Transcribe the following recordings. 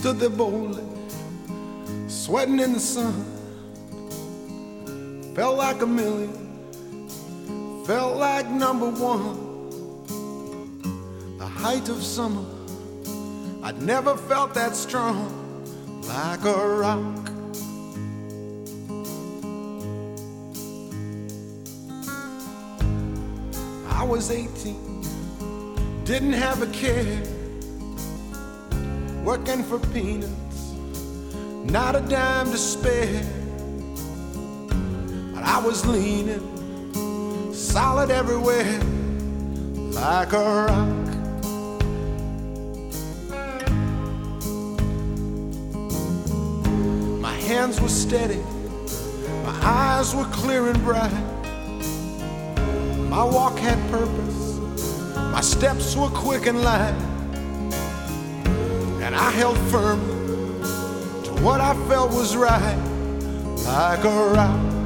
stood there boldly, sweating in the sun. Felt like a million, felt like number one. The height of summer, I'd never felt that strong, like a rock. I was 18, didn't have a care, working for peanuts, not a dime to spare. But I was leaning, solid everywhere, like a rock. My hands were steady, my eyes were clear and bright. My walk had purpose, my steps were quick and light. And I held firmly to what I felt was right, like a rock.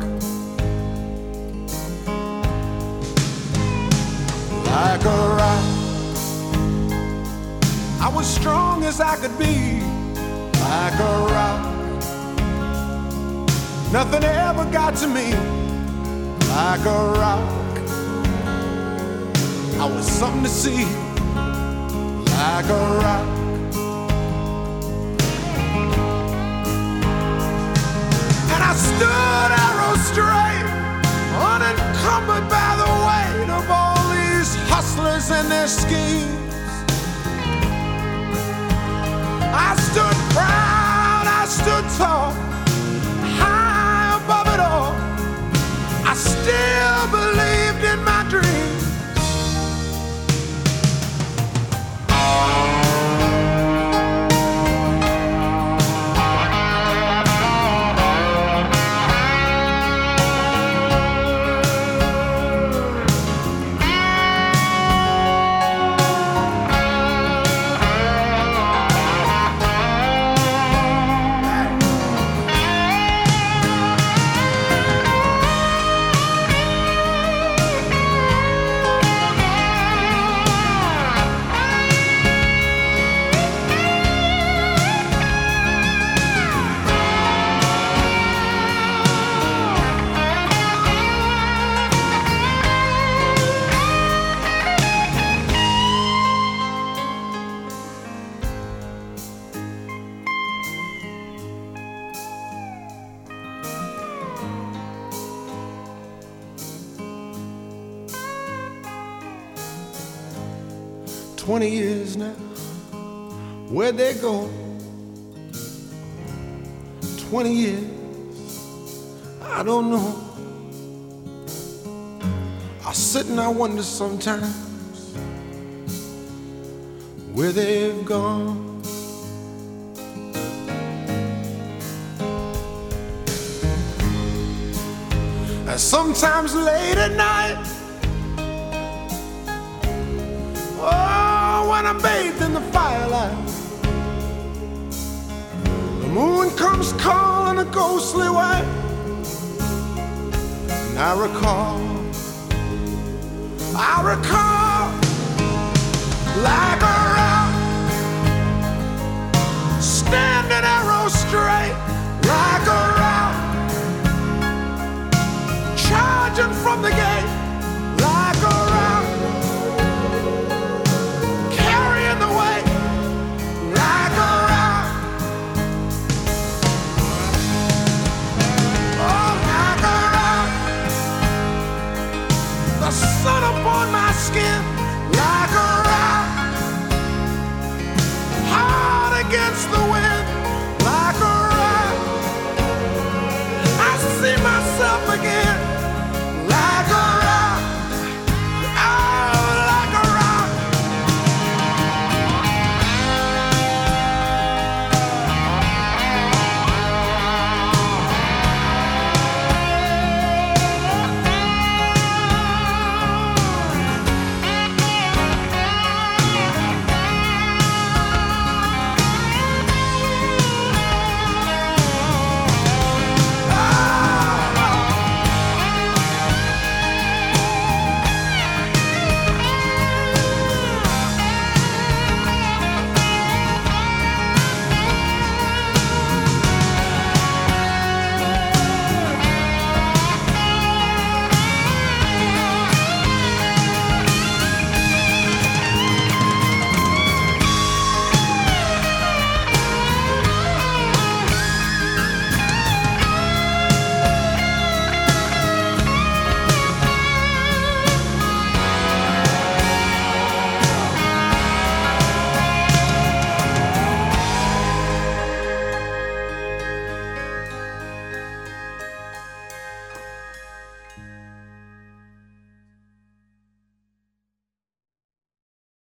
Like a rock. I was strong as I could be, like a rock. Nothing ever got to me, like a rock. I was something to see, like a rock. And I stood arrow straight, unencumbered by the weight of all these hustlers and their schemes. I stood proud, I stood tall, high above it all. I still believed in my dreams. "20 years now, where'd they go? 20 years, I don't know. I sit and I wonder sometimes where they've gone. And sometimes late at night, when I'm bathed in the firelight, the moon comes calling a ghostly way, and I recall, like a rock, standing arrow straight.